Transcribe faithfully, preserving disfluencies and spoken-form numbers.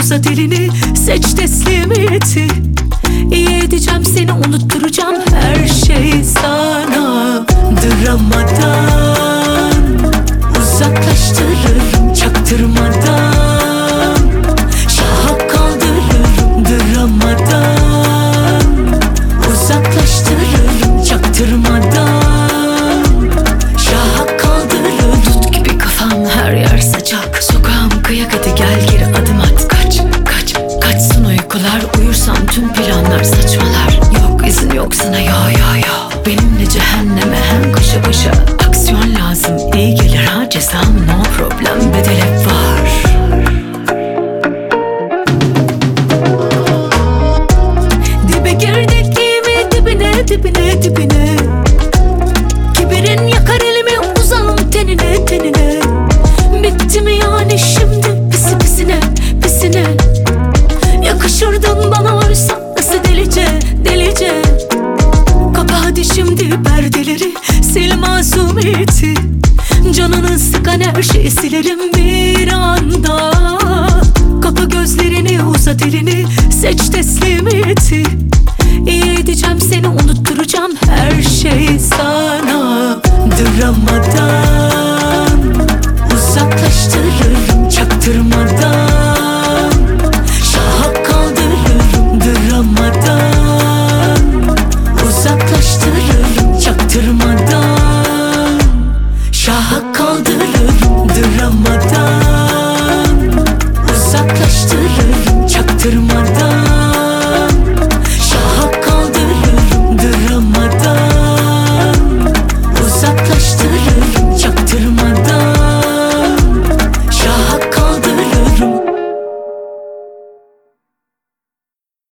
uzat elini, seç teslimiyeti. İyi edeceğim seni, unutturacağım her şey sana. Dramadan uzaklaştırırım çaktırmadan, şaha kaldırırım. Dramadan uzaklaştırırım çaktırmadan, şaha kaldırırım. Tut gibi kafam, her yer sıcak. Sokağım kıyak, hadi gel geri adım at. Kaç, kaç, kaçsın uykular. Uyursam tüm planlar saçmalar. Yok izin yok sana, yo yo yo. Benimle cehenneme hem koşa koşa. Aksiyon lazım, iyi gelir ha cezam. No problem, bedel hep var. Dibe girdik gibi, dibine dibine dibine. Kibirin yakar elimi, uzağım tenine tenine. Bitti mi yani şimdi pisi pisine pisine. Yakışırdın bana oysa nasıl delice delice. Kapa hadi şimdi perdeleri, sil masumiyeti. Canını sıkan her şeyi silerim bir anda. Kapa gözlerini, uzat elini, seç teslimiyeti. İyi edeceğim seni, unutturacağım her şey sana. Dramadan uzaklaştırırım çaktırmadan, şaha kaldırırım. Dramadan uzaklaştırırım çaktırmadan, şaha kaldırırım. Dramadan uzaklaştırırım çaktırmadan, şaha kaldırırım. Dramadan uzaklaştırırım.